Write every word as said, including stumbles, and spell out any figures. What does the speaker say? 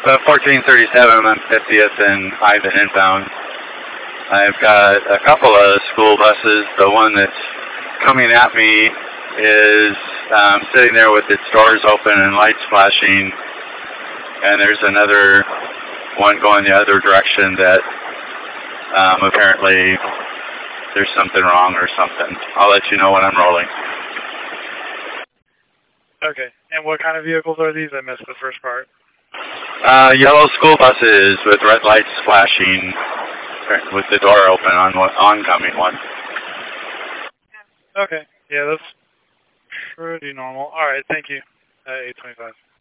Uh, fourteen thirty-seven on fiftieth and Ivan inbound. I've got a couple of school buses. The one that's coming at me is um, sitting there with its doors open and lights flashing. And there's another one going the other direction that um, apparently there's something wrong or something. I'll let you know when I'm rolling. Okay. And what kind of vehicles are these? I missed the first part. Uh, yellow school buses with red lights flashing with the door open on one oncoming one. Okay. Yeah, that's pretty normal. All right. Thank you. Uh, eight twenty-five.